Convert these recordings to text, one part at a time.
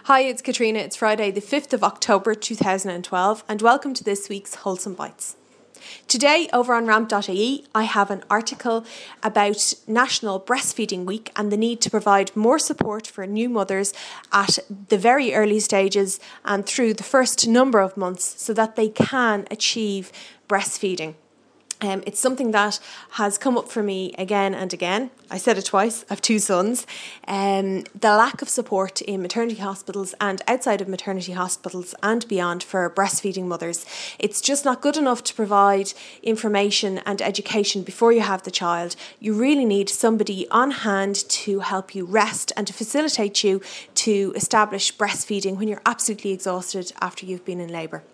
Hi, it's Katrina. It's Friday, the 5th of October 2012, and welcome to this week's Wholesome Bites. Today, over on ramp.ie, I have an article about National Breastfeeding Week and the need to provide more support for new mothers at the very early stages and through the first number of months so that they can achieve breastfeeding. It's something that has come up for me again and again. I said it twice. I have two sons. The lack of support in maternity hospitals and outside of maternity hospitals and beyond for breastfeeding mothers. It's just not good enough to provide information and education before you have the child. You really need somebody on hand to help you rest and to facilitate you to establish breastfeeding when you're absolutely exhausted after you've been in labour.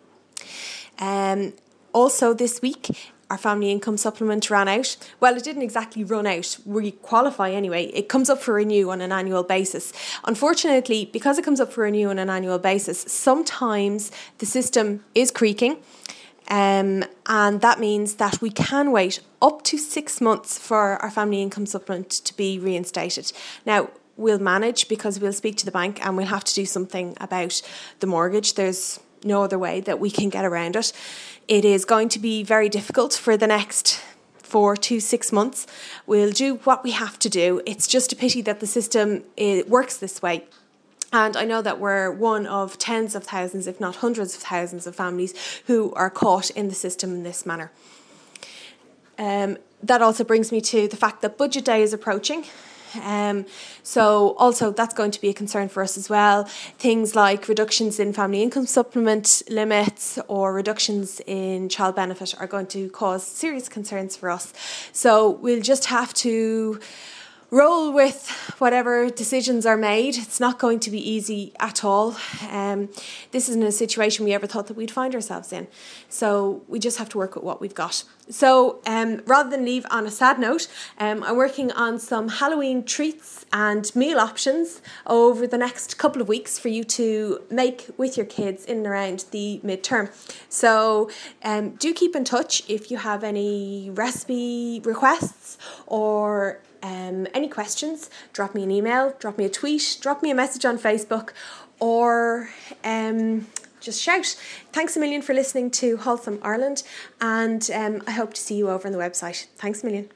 Also this week, our family income supplement ran out. Well, it didn't exactly run out. We qualify anyway. It comes up for renew on an annual basis. Unfortunately, because it comes up for renew on an annual basis, sometimes the system is creaking. And that means that we can wait up to 6 months for our family income supplement to be reinstated. Now, we'll manage because we'll speak to the bank and we'll have to do something about the mortgage. There's no other way that we can get around it. It is going to be very difficult for the next 4 to 6 months. We'll do what we have to do. It's just a pity that the system works this way. And I know that we're one of tens of thousands, if not hundreds of thousands of families who are caught in the system in this manner. That also brings me to the fact that budget day is approaching. So also that's going to be a concern for us as well. Things like reductions in family income supplement limits or reductions in child benefit are going to cause serious concerns for us. So we'll just have to roll with whatever decisions are made. It's not going to be easy at all. This isn't a situation we ever thought that we'd find ourselves in. So we just have to work with what we've got. So rather than leave on a sad note, I'm working on some Halloween treats and meal options over the next couple of weeks for you to make with your kids in and around the midterm. So do keep in touch if you have any recipe requests or any questions. Drop me an email, drop me a tweet, drop me a message on Facebook, or just shout. Thanks a million for listening to Wholesome Ireland, and I hope to see you over on the website. Thanks a million.